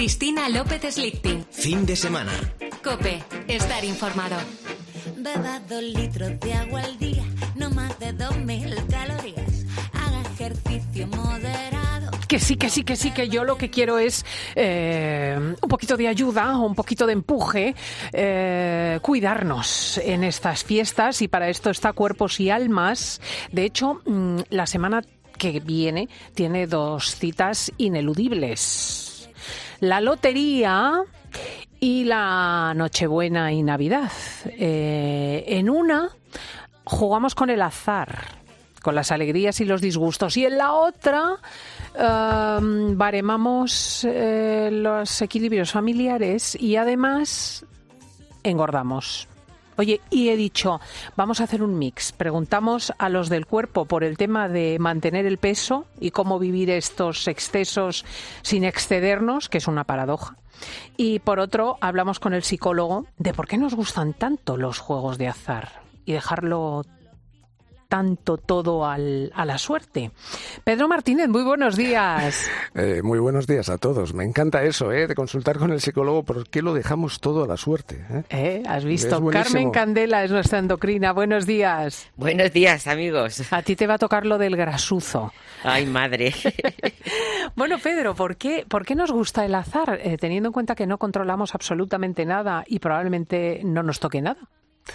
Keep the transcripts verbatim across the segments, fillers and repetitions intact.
Cristina López Slichting. Fin de semana. COPE. Estar informado. Beba dos litros de agua al día, no más de dos mil calorías. Haga ejercicio moderado. Que sí, que sí, que sí, que yo lo que quiero es eh, un poquito de ayuda, un poquito de empuje, eh, cuidarnos en estas fiestas, y para esto está Cuerpos y Almas. De hecho, la semana que viene tiene dos citas ineludibles: la lotería y la Nochebuena y Navidad. Eh, en una jugamos con el azar, con las alegrías y los disgustos, y en la otra um, baremamos eh, los equilibrios familiares y además engordamos. Oye, y he dicho, vamos a hacer un mix. Preguntamos a los del cuerpo por el tema de mantener el peso y cómo vivir estos excesos sin excedernos, que es una paradoja. Y por otro, hablamos con el psicólogo de por qué nos gustan tanto los juegos de azar y dejarlo tanto todo al, a la suerte. Pedro Martínez, muy buenos días. Eh, muy buenos días a todos. Me encanta eso, ¿eh? de consultar con el psicólogo por qué lo dejamos todo a la suerte. ¿Eh? ¿Eh? ¿Has visto? Carmen Candela es nuestra endocrina. Buenos días. Buenos días, amigos. A ti te va a tocar lo del grasuzo. Ay, madre. Bueno, Pedro, ¿por qué, ¿por qué nos gusta el azar? Eh, teniendo en cuenta que no controlamos absolutamente nada y probablemente no nos toque nada.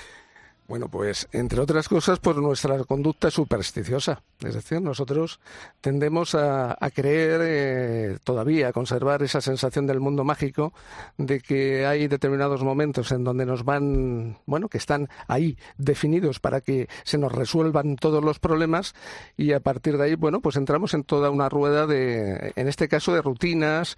Bueno, pues entre otras cosas, pues nuestra conducta es supersticiosa. Es decir, nosotros tendemos a, a creer eh, todavía, a conservar esa sensación del mundo mágico, de que hay determinados momentos en donde nos van, bueno, que están ahí definidos para que se nos resuelvan todos los problemas, y a partir de ahí, bueno, pues entramos en toda una rueda de, en este caso, de rutinas,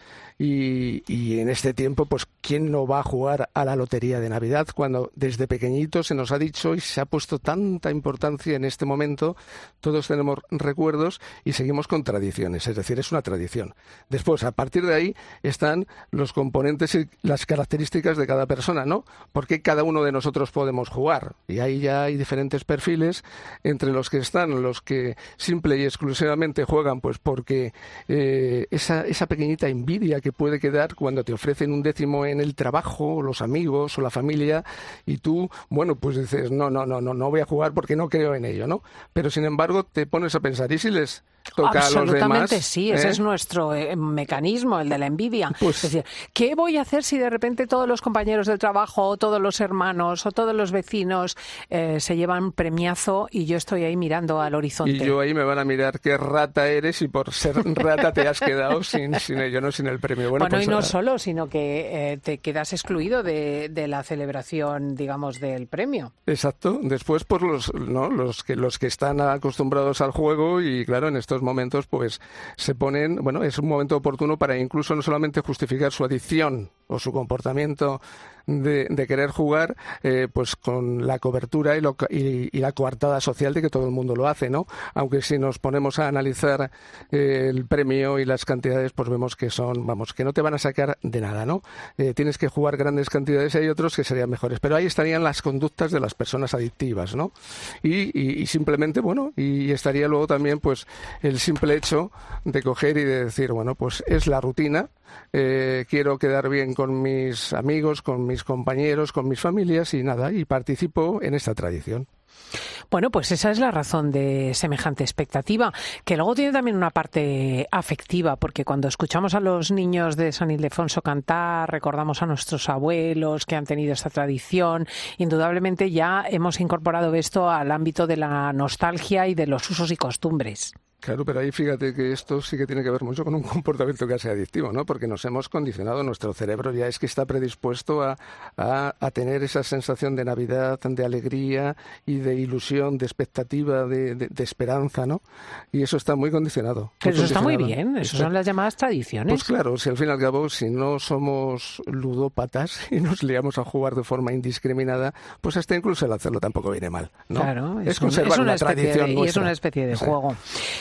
y, y en este tiempo, pues, ¿quién no va a jugar a la lotería de Navidad cuando desde pequeñito se nos ha dicho y se ha puesto tanta importancia en este momento? Todos tenemos recuerdos y seguimos con tradiciones, es decir, es una tradición. Después, a partir de ahí, están los componentes y las características de cada persona, ¿no? Porque cada uno de nosotros podemos jugar, y ahí ya hay diferentes perfiles, entre los que están los que simple y exclusivamente juegan pues porque eh, esa, esa pequeñita envidia que puede quedar cuando te ofrecen un décimo en el trabajo, o los amigos o la familia, y tú, bueno, pues dices, no, no, no, no, no voy a jugar porque no creo en ello, ¿no? Pero sin embargo te pones a pensar, ¿y si les toca a los demás? Absolutamente sí, ese ¿Eh? es nuestro eh, mecanismo, el de la envidia. Pues, es decir, ¿qué voy a hacer si de repente todos los compañeros del trabajo, o todos los hermanos, o todos los vecinos eh, se llevan premiazo y yo estoy ahí mirando al horizonte? Y yo ahí me van a mirar qué rata eres, y por ser rata te has quedado sin, sin ello, no sin el premio. Bueno, bueno pues, y no uh, solo, sino que eh, te quedas excluido de, de la celebración, digamos, del premio. Exacto. Después, pues los, ¿no? los que los que están acostumbrados al juego, y claro, en estos momentos pues se ponen, bueno, es un momento oportuno para incluso no solamente justificar su adicción o su comportamiento de, de querer jugar, eh, pues con la cobertura y, lo, y, y la coartada social de que todo el mundo lo hace, ¿no? Aunque si nos ponemos a analizar eh, el premio y las cantidades, pues vemos que son, vamos, que no te van a sacar de nada, ¿no? Eh, tienes que jugar grandes cantidades, y hay otros que serían mejores, pero ahí estarían las conductas de las personas adictivas, ¿no? Y, y, y simplemente, bueno, y estaría luego también, pues, el simple hecho de coger y de decir, bueno, pues es la rutina, eh, quiero quedar bien con mis amigos, con mis compañeros, con mis familias, y nada, y participo en esta tradición. Bueno, pues esa es la razón de semejante expectativa, que luego tiene también una parte afectiva, porque cuando escuchamos a los niños de San Ildefonso cantar, recordamos a nuestros abuelos que han tenido esta tradición. Indudablemente ya hemos incorporado esto al ámbito de la nostalgia y de los usos y costumbres. Claro, pero ahí fíjate que esto sí que tiene que ver mucho con un comportamiento casi adictivo, ¿no? Porque nos hemos condicionado, nuestro cerebro ya es que está predispuesto a, a, a tener esa sensación de Navidad, de alegría y de ilusión, de expectativa, de, de, de esperanza, ¿no? Y eso está muy condicionado. Pero muy eso está muy condicionado. bien, eso son las llamadas tradiciones. Pues claro, si al fin y al cabo, si no somos ludópatas y nos liamos a jugar de forma indiscriminada, pues hasta incluso el hacerlo tampoco viene mal, ¿no? Claro, es, es conservar un, es una, una especie tradición de, y es una especie de sí. juego.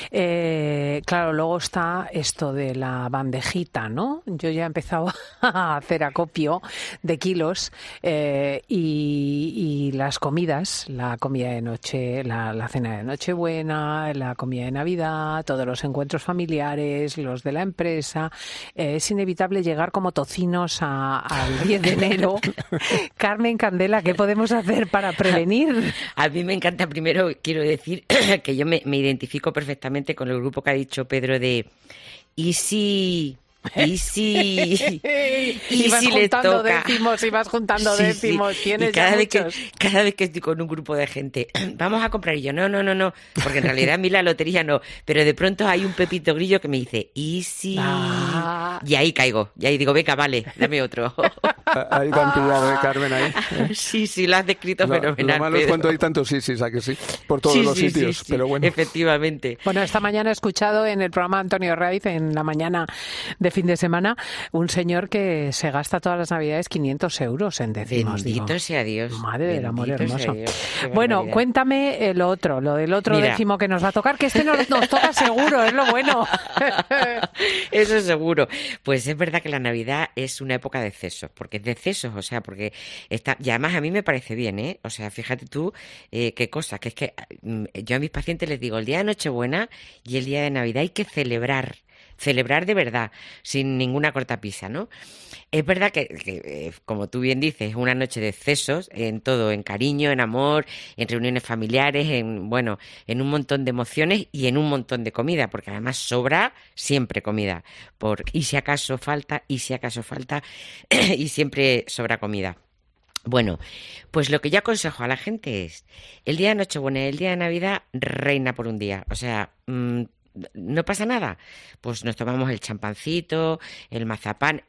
Eh, claro, luego está esto de la bandejita, ¿no? Yo ya he empezado a hacer acopio de kilos eh, y, y las comidas, la comida de noche, la, la cena de Nochebuena, la comida de Navidad, todos los encuentros familiares, los de la empresa. Eh, es inevitable llegar como tocinos a, al diez de enero. Carmen Candela, ¿qué podemos hacer para prevenir? A mí me encanta, primero quiero decir que yo me, me identifico perfectamente con el grupo que ha dicho Pedro de ¿y si... Y si, y y vas si le juntando toca. décimos y vas juntando Sí, décimos, sí. tienes Y cada ya vez muchos. que cada vez que estoy con un grupo de gente, vamos a comprar y yo, no, no, no, no, porque en realidad a mí la lotería no, pero de pronto hay un Pepito Grillo que me dice, ¿y si? Ah. Y ahí caigo, y ahí digo, venga, vale, dame otro. Ahí te han pillado, ¿eh, Carmen? Ahí. Sí, sí, lo has descrito Lo, fenomenal, lo malo es Pedro. cuando hay tantos sí, sí, ¿a que sí? Por todos Sí, los sí, sitios, sí, sí, pero bueno. efectivamente. Bueno, esta mañana he escuchado en el programa Antonio Raiz, en la mañana de fin de semana, un señor que se gasta todas las navidades quinientos euros en décimos. Bendito digo. sea Dios. Madre del amor Bendito sea hermoso. Dios, qué Bueno, barbaridad. cuéntame lo otro, lo del otro Mira. décimo que nos va a tocar, que este nos, nos toca seguro, es lo bueno. Eso seguro. Pues es verdad que la Navidad es una época de excesos, porque es de excesos, o sea, porque está, y además a mí me parece bien, ¿eh? O sea, fíjate tú eh, qué cosa, que es que mm, yo a mis pacientes les digo, el día de Nochebuena y el día de Navidad hay que celebrar, celebrar de verdad, sin ninguna cortapisa, ¿no? Es verdad que, que eh, como tú bien dices, es una noche de excesos en todo, en cariño, en amor, en reuniones familiares, en, bueno, en un montón de emociones y en un montón de comida, porque además sobra siempre comida, por, y si acaso falta, y si acaso falta, y siempre sobra comida. Bueno, pues lo que yo aconsejo a la gente es, el día de Nochebuena y el día de Navidad reina por un día, o sea, mmm, no pasa nada, pues nos tomamos el champancito, el mazapán,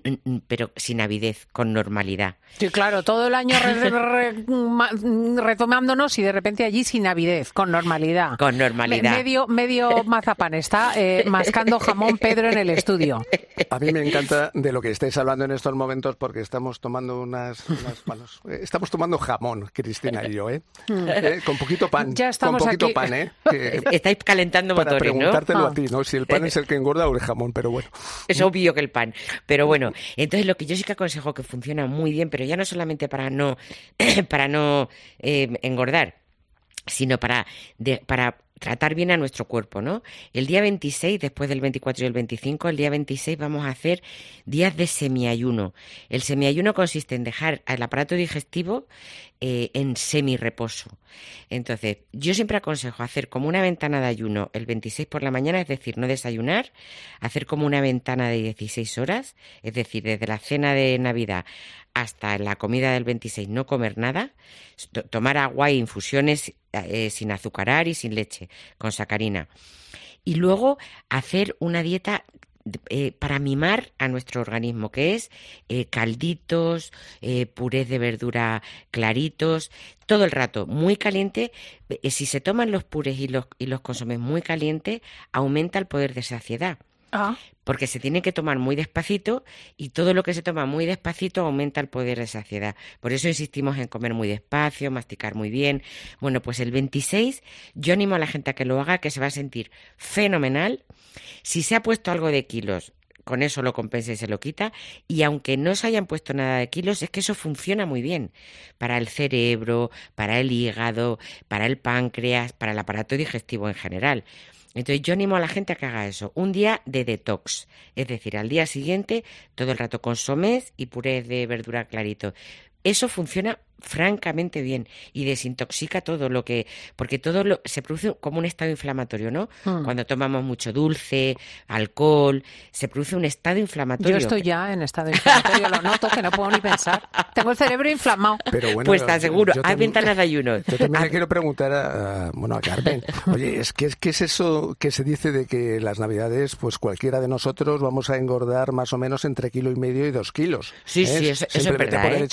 pero sin avidez, con normalidad. Sí, claro, todo el año re, re, re, ma, retomándonos y de repente allí sin avidez, con normalidad. Con normalidad. Me, medio, medio mazapán, está eh, mascando jamón Pedro en el estudio. A mí me encanta de lo que estáis hablando en estos momentos porque estamos tomando unas, unas manos, eh, estamos tomando jamón, Cristina y yo, ¿eh? eh con poquito pan, Ya estamos con poquito aquí. pan, ¿eh? Que, Estáis calentando para motores, ¿no? preguntártelo Ah. a ti, ¿no? Si el pan es el que engorda o el jamón, pero bueno. Es obvio que el pan. Pero bueno, entonces lo que yo sí que aconsejo que funciona muy bien, pero ya no solamente para no, para no eh, engordar, sino para, de, para tratar bien a nuestro cuerpo, ¿no? El día veintiséis, después del veinticuatro y el veinticinco, el día veintiséis vamos a hacer días de semiayuno. El semiayuno consiste en dejar el aparato digestivo eh, en semireposo. Entonces, yo siempre aconsejo hacer como una ventana de ayuno el veintiséis por la mañana, es decir, no desayunar, hacer como una ventana de dieciséis horas, es decir, desde la cena de Navidad hasta la comida del veintiséis no comer nada, tomar agua e infusiones eh, sin azucarar y sin leche, con sacarina. Y luego hacer una dieta eh, para mimar a nuestro organismo, que es eh, calditos, eh, purés de verdura claritos, todo el rato, muy caliente. Eh, si se toman los purés y los, y los consomés muy calientes, aumenta el poder de saciedad. Ah. Porque se tiene que tomar muy despacito y todo lo que se toma muy despacito aumenta el poder de saciedad. Por eso insistimos en comer muy despacio, masticar muy bien. Bueno, pues el veintiséis yo animo a la gente a que lo haga, que se va a sentir fenomenal. Si se ha puesto algo de kilos, con eso lo compensa y se lo quita. Y aunque no se hayan puesto nada de kilos, es que eso funciona muy bien para el cerebro, para el hígado, para el páncreas, para el aparato digestivo en general. Entonces yo animo a la gente a que haga eso, un día de detox, es decir, al día siguiente todo el rato consomés y purés de verdura clarito. Eso funciona francamente bien y desintoxica todo lo que... Porque todo lo, se produce como un estado inflamatorio, ¿no? Mm. Cuando tomamos mucho dulce, alcohol, se produce un estado inflamatorio. Yo estoy ya en estado inflamatorio, lo noto, que no puedo ni pensar. Tengo el cerebro inflamado. Pero bueno, pues te aseguro, hay también, ventanas de ayuno. Yo también le quiero preguntar a, bueno, a Carmen, oye, es que, ¿qué es eso que se dice de que las Navidades, pues cualquiera de nosotros vamos a engordar más o menos entre kilo y medio y dos kilos? Sí, ¿eh? sí, eso, eso es Simplemente verdad, por ¿eh? el hecho de que sea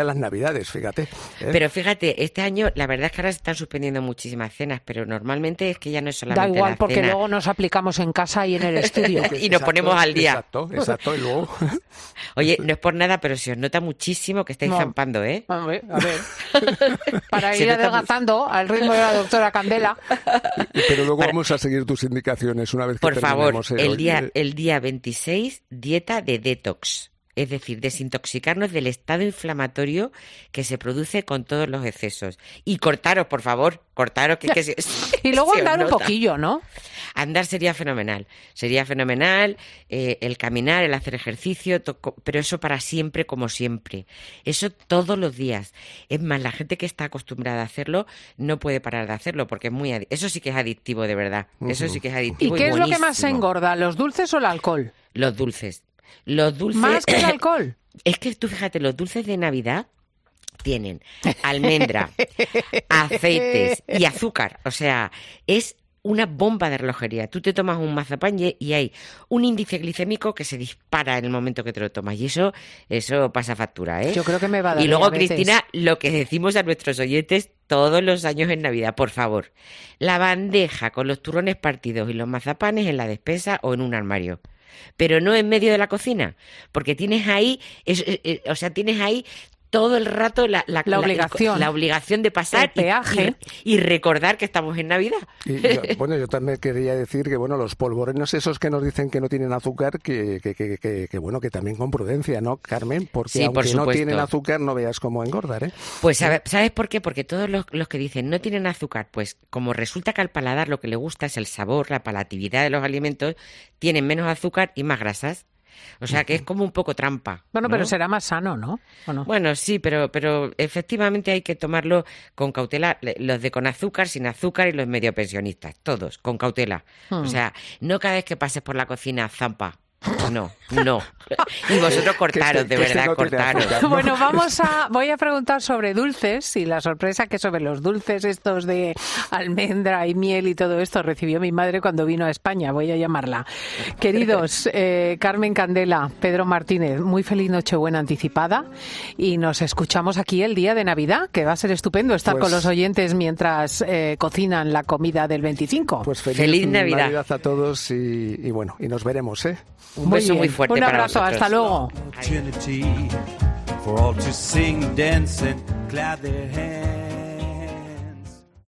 las Navidades, fíjate. ¿eh? Pero fíjate, este año la verdad es que ahora se están suspendiendo muchísimas cenas, pero normalmente es que ya no es solamente Da igual, la porque cena. luego nos aplicamos en casa y en el estudio. Y nos ponemos al día. Exacto, exacto, y luego... Oye, no es por nada, pero se os nota muchísimo que estáis No. zampando, ¿eh? A ver, a ver. Para Se ir nota adelgazando al ritmo de la doctora Candela. Pero luego Para- vamos a seguir tus indicaciones una vez que Por favor, terminemos, eh, el hoy. día, el día veintiséis, dieta de detox. Es decir, desintoxicarnos del estado inflamatorio que se produce con todos los excesos. Y cortaros, por favor, cortaros. Que, que se- Y luego se os andar un nota. poquillo, ¿no? Andar sería fenomenal. Sería fenomenal eh, el caminar, el hacer ejercicio, to- pero eso para siempre, como siempre. Eso todos los días. Es más, la gente que está acostumbrada a hacerlo no puede parar de hacerlo porque es muy adi- eso sí que es adictivo de verdad. Eso sí que es ¿Y adictivo. qué es lo que más buenísimo. engorda, los dulces o el alcohol? Los dulces. Los dulces. Más que el alcohol. Es que tú fíjate, los dulces de Navidad tienen almendra, aceites y azúcar. O sea, es una bomba de relojería. Tú te tomas un mazapán y y hay un índice glicémico que se dispara en el momento que te lo tomas. Y eso, eso pasa factura, ¿eh? Yo creo que me va a dar Y luego, diabetes. Cristina, lo que decimos a nuestros oyentes todos los años en Navidad, por favor. La bandeja con los turrones partidos y los mazapanes en la despensa o en un armario. Pero no en medio de la cocina, porque tienes ahí, es- es- es- o sea, tienes ahí todo el rato la, la, La obligación. la obligación de pasar El y- peaje. Y, y recordar que estamos en Navidad. Y yo- bueno, yo también quería decir que, bueno, los polvorones esos que nos dicen que no tienen azúcar, que, que, que, que, que, bueno, que también con prudencia, ¿no, Carmen? Porque Sí, por aunque no supuesto. tienen azúcar, no veas cómo engordar, ¿eh? Pues ¿sabe- ¿sabes por qué? Porque todos los, los que dicen no tienen azúcar, pues como resulta que al paladar lo que le gusta es el sabor, la palatividad de los alimentos, tienen menos azúcar y más grasas. O sea que es como un poco trampa. Bueno, ¿no? pero será más sano, ¿no? ¿O no? Bueno, sí, pero, pero efectivamente hay que tomarlo con cautela. Le- Los de con azúcar, sin azúcar y los medio pensionistas, todos, con cautela. Hmm. O sea, no cada vez que pases por la cocina, zampa. No, no. Y vosotros cortaros, Que este- de que este verdad, no tiene cortaros. azúcar, ¿no? Bueno, vamos a, voy a preguntar sobre dulces y la sorpresa que sobre los dulces estos de almendra y miel y todo esto recibió mi madre cuando vino a España, voy a llamarla. Queridos, eh, Carmen Candela, Pedro Martínez, muy feliz Nochebuena anticipada y nos escuchamos aquí el día de Navidad, que va a ser estupendo estar Pues- con los oyentes mientras eh, cocinan la comida del veinticinco. Pues feliz, Feliz Navidad. a todos y, y bueno, y nos veremos, ¿eh? Un beso bien. muy fuerte Un para abrazo, vosotros. hasta luego. Trinity for all to sing, dance, and clap their hands.